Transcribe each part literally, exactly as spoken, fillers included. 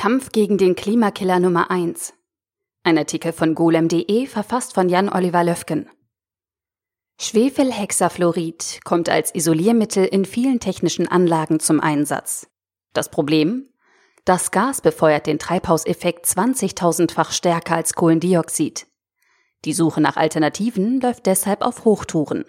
Kampf gegen den Klimakiller Nummer eins. Ein Artikel von golem punkt de, verfasst von Jan-Oliver Löfken. Schwefelhexafluorid kommt als Isoliermittel in vielen technischen Anlagen zum Einsatz. Das Problem? Das Gas befeuert den Treibhauseffekt zwanzigtausendfach stärker als Kohlendioxid. Die Suche nach Alternativen läuft deshalb auf Hochtouren.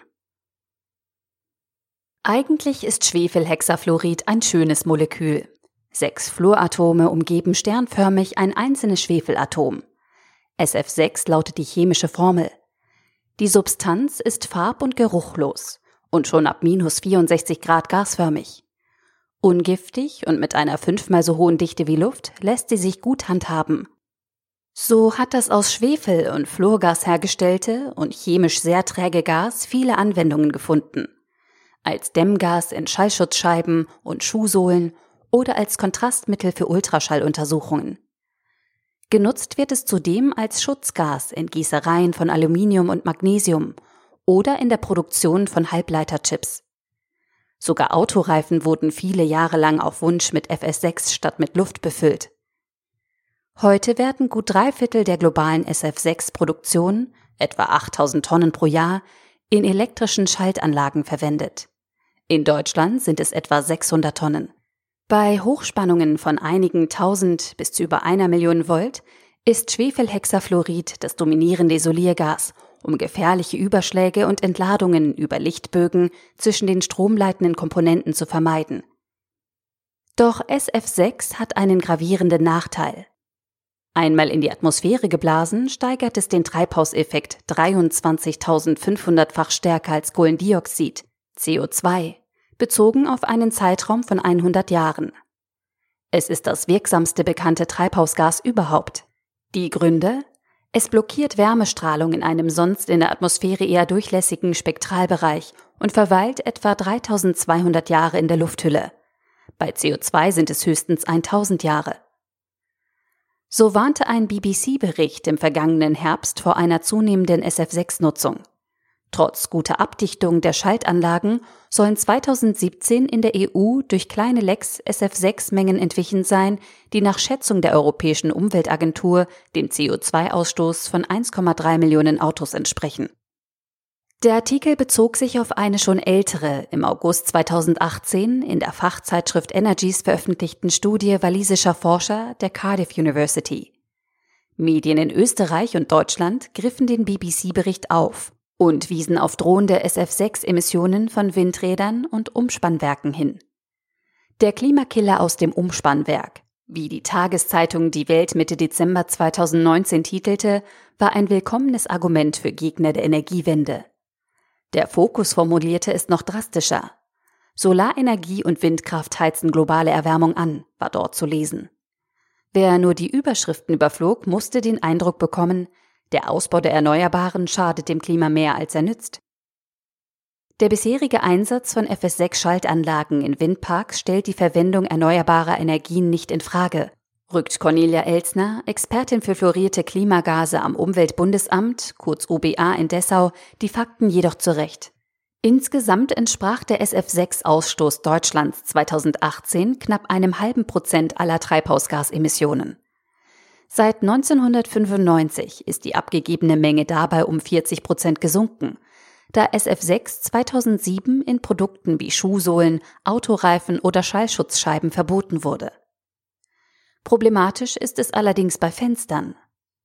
Eigentlich ist Schwefelhexafluorid ein schönes Molekül. Sechs Fluoratome umgeben sternförmig ein einzelnes Schwefelatom. S F sechs lautet die chemische Formel. Die Substanz ist farb- und geruchlos und schon ab minus vierundsechzig Grad gasförmig. Ungiftig und mit einer fünfmal so hohen Dichte wie Luft lässt sie sich gut handhaben. So hat das aus Schwefel und Fluorgas hergestellte und chemisch sehr träge Gas viele Anwendungen gefunden. Als Dämmgas in Schallschutzscheiben und Schuhsohlen oder als Kontrastmittel für Ultraschalluntersuchungen. Genutzt wird es zudem als Schutzgas in Gießereien von Aluminium und Magnesium oder in der Produktion von Halbleiterchips. Sogar Autoreifen wurden viele Jahre lang auf Wunsch mit F S sechs statt mit Luft befüllt. Heute werden gut drei Viertel der globalen S F sechs Produktion, etwa achttausend Tonnen pro Jahr, in elektrischen Schaltanlagen verwendet. In Deutschland sind es etwa sechshundert Tonnen. Bei Hochspannungen von einigen tausend bis zu über einer Million Volt ist Schwefelhexafluorid das dominierende Isoliergas, um gefährliche Überschläge und Entladungen über Lichtbögen zwischen den stromleitenden Komponenten zu vermeiden. Doch S F sechs hat einen gravierenden Nachteil. Einmal in die Atmosphäre geblasen, steigert es den Treibhauseffekt dreiundzwanzigtausendfünfhundertfach stärker als Kohlendioxid, C O zwei, bezogen auf einen Zeitraum von hundert Jahren. Es ist das wirksamste bekannte Treibhausgas überhaupt. Die Gründe? Es blockiert Wärmestrahlung in einem sonst in der Atmosphäre eher durchlässigen Spektralbereich und verweilt etwa dreitausendzweihundert Jahre in der Lufthülle. Bei C O zwei sind es höchstens tausend Jahre. So warnte ein B B C-Bericht im vergangenen Herbst vor einer zunehmenden S F sechs Nutzung. Trotz guter Abdichtung der Schaltanlagen sollen zweitausendsiebzehn in der E U durch kleine Lecks S F sechs Mengen entwichen sein, die nach Schätzung der Europäischen Umweltagentur dem C O zwei Ausstoß von eins Komma drei Millionen Autos entsprechen. Der Artikel bezog sich auf eine schon ältere, im August zweitausendachtzehn in der Fachzeitschrift Energies veröffentlichten Studie walisischer Forscher der Cardiff University. Medien in Österreich und Deutschland griffen den B B C-Bericht auf und wiesen auf drohende S F sechs Emissionen von Windrädern und Umspannwerken hin. Der Klimakiller aus dem Umspannwerk, wie die Tageszeitung Die Welt Mitte Dezember zweitausendneunzehn titelte, war ein willkommenes Argument für Gegner der Energiewende. Der Fokus formulierte es noch drastischer. Solarenergie und Windkraft heizen globale Erwärmung an, war dort zu lesen. Wer nur die Überschriften überflog, musste den Eindruck bekommen, der Ausbau der Erneuerbaren schadet dem Klima mehr, als er nützt. Der bisherige Einsatz von F S sechs Schaltanlagen in Windparks stellt die Verwendung erneuerbarer Energien nicht in Frage, rückt Cornelia Elstner, Expertin für fluorierte Klimagase am Umweltbundesamt, kurz U B A in Dessau, die Fakten jedoch zurecht. Insgesamt entsprach der S F sechs Ausstoß Deutschlands zweitausendachtzehn knapp einem halben Prozent aller Treibhausgasemissionen. Seit neunzehnhundertfünfundneunzig ist die abgegebene Menge dabei um vierzig Prozent gesunken, da S F sechs zweitausendsieben in Produkten wie Schuhsohlen, Autoreifen oder Schallschutzscheiben verboten wurde. Problematisch ist es allerdings bei Fenstern.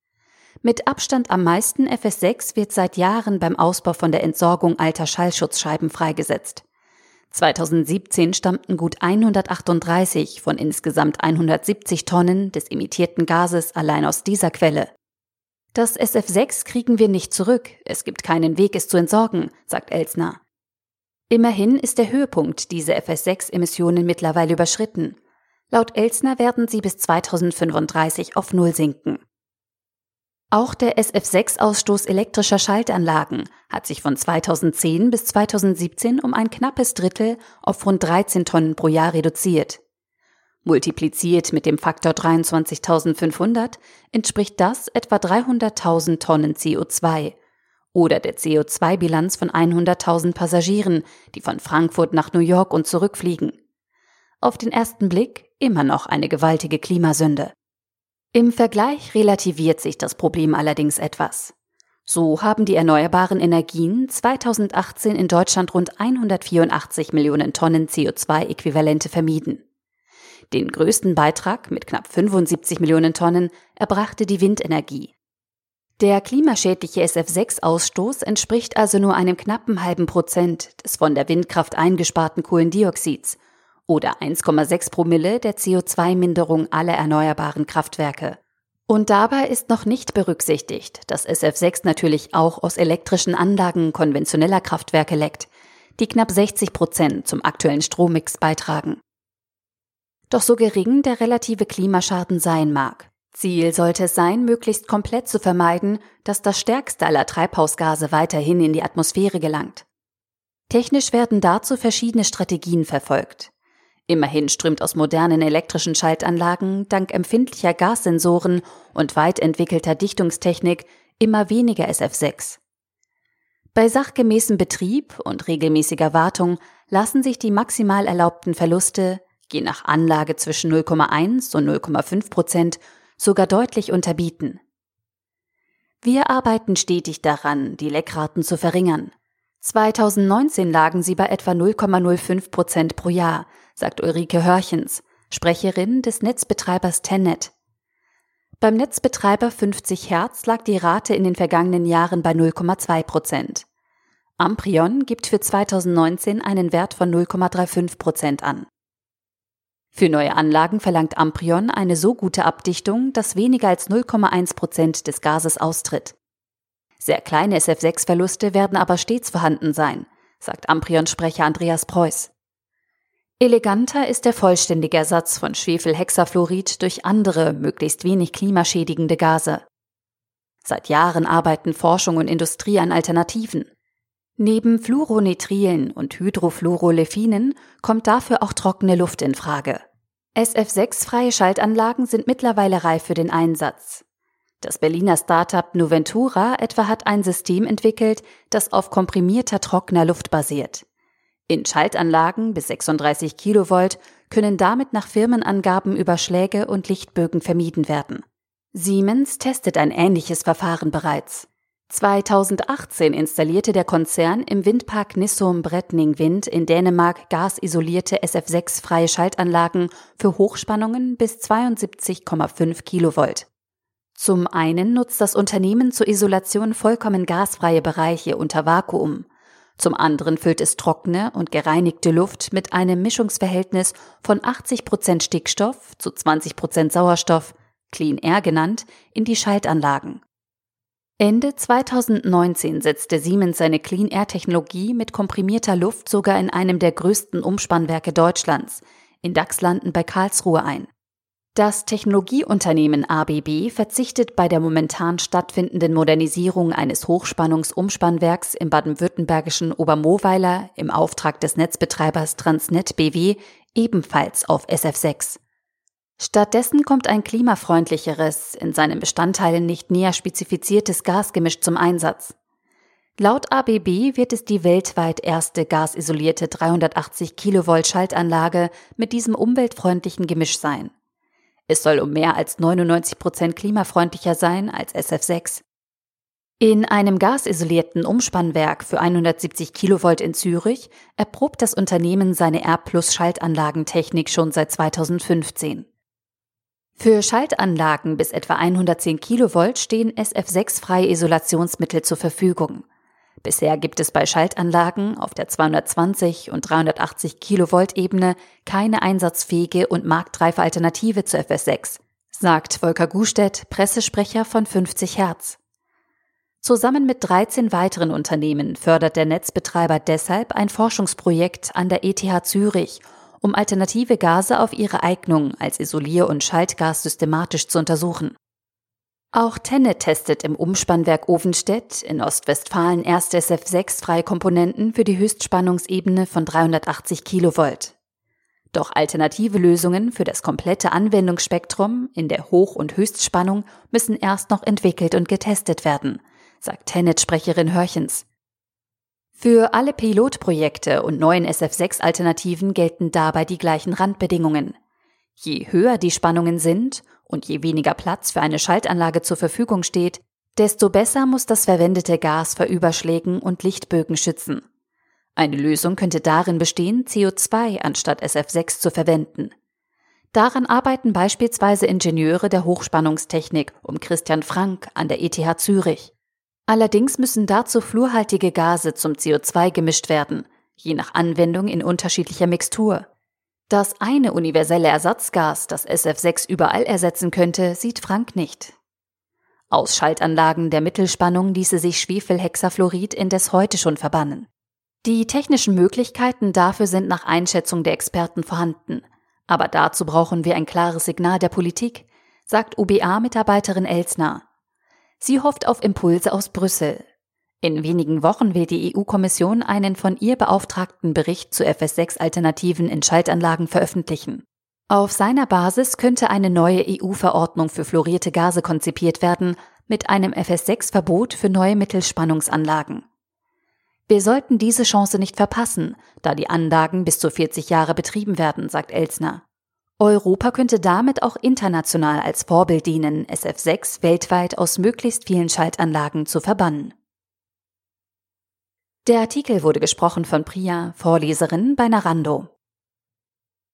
Mit Abstand am meisten F S sechs wird seit Jahren beim Ausbau von der Entsorgung alter Schallschutzscheiben freigesetzt. zweitausendsiebzehn stammten gut hundertachtunddreißig von insgesamt hundertsiebzig Tonnen des emittierten Gases allein aus dieser Quelle. Das S F sechs kriegen wir nicht zurück, es gibt keinen Weg, es zu entsorgen, sagt Elstner. Immerhin ist der Höhepunkt dieser F S sechs Emissionen mittlerweile überschritten. Laut Elstner werden sie bis zweitausendfünfunddreißig auf Null sinken. Auch der S F sechs Ausstoß elektrischer Schaltanlagen hat sich von zweitausendzehn bis zweitausendsiebzehn um ein knappes Drittel auf rund dreizehn Tonnen pro Jahr reduziert. Multipliziert mit dem Faktor dreiundzwanzigtausendfünfhundert entspricht das etwa dreihunderttausend Tonnen C O zwei oder der C O zwei Bilanz von hunderttausend Passagieren, die von Frankfurt nach New York und zurückfliegen. Auf den ersten Blick immer noch eine gewaltige Klimasünde. Im Vergleich relativiert sich das Problem allerdings etwas. So haben die erneuerbaren Energien zweitausendachtzehn in Deutschland rund hundertvierundachtzig Millionen Tonnen C O zwei Äquivalente vermieden. Den größten Beitrag mit knapp fünfundsiebzig Millionen Tonnen erbrachte die Windenergie. Der klimaschädliche S F sechs Ausstoß entspricht also nur einem knappen halben Prozent des von der Windkraft eingesparten Kohlendioxids oder eins Komma sechs Promille der C O zwei Minderung aller erneuerbaren Kraftwerke. Und dabei ist noch nicht berücksichtigt, dass S F sechs natürlich auch aus elektrischen Anlagen konventioneller Kraftwerke leckt, die knapp sechzig Prozent zum aktuellen Strommix beitragen. Doch so gering der relative Klimaschaden sein mag, Ziel sollte es sein, möglichst komplett zu vermeiden, dass das stärkste aller Treibhausgase weiterhin in die Atmosphäre gelangt. Technisch werden dazu verschiedene Strategien verfolgt. Immerhin strömt aus modernen elektrischen Schaltanlagen dank empfindlicher Gassensoren und weit entwickelter Dichtungstechnik immer weniger S F sechs. Bei sachgemäßem Betrieb und regelmäßiger Wartung lassen sich die maximal erlaubten Verluste, je nach Anlage zwischen null Komma eins und null Komma fünf Prozent, sogar deutlich unterbieten. Wir arbeiten stetig daran, die Leckraten zu verringern. zweitausendneunzehn lagen sie bei etwa null Komma null fünf Prozent pro Jahr, sagt Ulrike Hörchens, Sprecherin des Netzbetreibers Tennet. Beim Netzbetreiber fünfzig Hertz lag die Rate in den vergangenen Jahren bei null Komma zwei Prozent. Amprion gibt für zweitausendneunzehn einen Wert von null Komma fünfunddreißig Prozent an. Für neue Anlagen verlangt Amprion eine so gute Abdichtung, dass weniger als null Komma eins Prozent des Gases austritt. Sehr kleine S F sechs Verluste werden aber stets vorhanden sein, sagt Amprion-Sprecher Andreas Preuß. Eleganter ist der vollständige Ersatz von Schwefelhexafluorid durch andere, möglichst wenig klimaschädigende Gase. Seit Jahren arbeiten Forschung und Industrie an Alternativen. Neben Fluoronitrilen und Hydrofluorolefinen kommt dafür auch trockene Luft in Frage. S F sechs-freie Schaltanlagen sind mittlerweile reif für den Einsatz. Das Berliner Start-up Nuventura etwa hat ein System entwickelt, das auf komprimierter trockener Luft basiert. In Schaltanlagen bis sechsunddreißig Kilovolt können damit nach Firmenangaben Überschläge und Lichtbögen vermieden werden. Siemens testet ein ähnliches Verfahren bereits. zweitausendachtzehn installierte der Konzern im Windpark Nissum Brätning Wind in Dänemark gasisolierte S F sechs-freie Schaltanlagen für Hochspannungen bis zweiundsiebzig Komma fünf Kilovolt. Zum einen nutzt das Unternehmen zur Isolation vollkommen gasfreie Bereiche unter Vakuum. Zum anderen füllt es trockene und gereinigte Luft mit einem Mischungsverhältnis von achtzig Prozent Stickstoff zu zwanzig Prozent Sauerstoff, Clean Air genannt, in die Schaltanlagen. Ende zweitausendneunzehn setzte Siemens seine Clean Air Technologie mit komprimierter Luft sogar in einem der größten Umspannwerke Deutschlands, in Dachslanden bei Karlsruhe ein. Das Technologieunternehmen A B B verzichtet bei der momentan stattfindenden Modernisierung eines Hochspannungsumspannwerks im baden-württembergischen Obermohweiler im Auftrag des Netzbetreibers Transnet B W ebenfalls auf S F sechs. Stattdessen kommt ein klimafreundlicheres, in seinen Bestandteilen nicht näher spezifiziertes Gasgemisch zum Einsatz. Laut A B B wird es die weltweit erste gasisolierte dreihundertachtzig Kilovolt Schaltanlage mit diesem umweltfreundlichen Gemisch sein. Es soll um mehr als neunundneunzig Prozent klimafreundlicher sein als S F sechs. In einem gasisolierten Umspannwerk für hundertsiebzig Kilovolt in Zürich erprobt das Unternehmen seine R Plus Schaltanlagentechnik schon seit zweitausendfünfzehn. Für Schaltanlagen bis etwa hundertzehn Kilovolt stehen S F sechs-freie Isolationsmittel zur Verfügung. Bisher gibt es bei Schaltanlagen auf der zweihundertzwanzig und dreihundertachtzig Kilovolt Ebene keine einsatzfähige und marktreife Alternative zu F S sechs, sagt Volker Gustedt, Pressesprecher von fünfzig Hertz. Zusammen mit dreizehn weiteren Unternehmen fördert der Netzbetreiber deshalb ein Forschungsprojekt an der E T H Zürich, um alternative Gase auf ihre Eignung als Isolier- und Schaltgas systematisch zu untersuchen. Auch Tennet testet im Umspannwerk Ovenstedt in Ostwestfalen erste S F sechs-freie Komponenten für die Höchstspannungsebene von dreihundertachtzig Kilovolt. Doch alternative Lösungen für das komplette Anwendungsspektrum in der Hoch- und Höchstspannung müssen erst noch entwickelt und getestet werden, sagt Tennet-Sprecherin Hörchens. Für alle Pilotprojekte und neuen S F sechs-Alternativen gelten dabei die gleichen Randbedingungen. Je höher die Spannungen sind, Und je weniger Platz für eine Schaltanlage zur Verfügung steht, desto besser muss das verwendete Gas vor Überschlägen und Lichtbögen schützen. Eine Lösung könnte darin bestehen, C O zwei anstatt S F sechs zu verwenden. Daran arbeiten beispielsweise Ingenieure der Hochspannungstechnik um Christian Frank an der E T H Zürich. Allerdings müssen dazu fluorhaltige Gase zum C O zwei gemischt werden, je nach Anwendung in unterschiedlicher Mixtur. Das eine universelle Ersatzgas, das S F sechs überall ersetzen könnte, sieht Frank nicht. Aus Schaltanlagen der Mittelspannung ließe sich Schwefelhexafluorid indes heute schon verbannen. Die technischen Möglichkeiten dafür sind nach Einschätzung der Experten vorhanden. Aber dazu brauchen wir ein klares Signal der Politik, sagt U B A-Mitarbeiterin Elsner. Sie hofft auf Impulse aus Brüssel. In wenigen Wochen will die E U-Kommission einen von ihr beauftragten Bericht zu F S sechs-Alternativen in Schaltanlagen veröffentlichen. Auf seiner Basis könnte eine neue E U-Verordnung für fluorierte Gase konzipiert werden, mit einem F S sechs-Verbot für neue Mittelspannungsanlagen. Wir sollten diese Chance nicht verpassen, da die Anlagen bis zu vierzig Jahre betrieben werden, sagt Elsner. Europa könnte damit auch international als Vorbild dienen, S F sechs weltweit aus möglichst vielen Schaltanlagen zu verbannen. Der Artikel wurde gesprochen von Priya, Vorleserin bei Narando.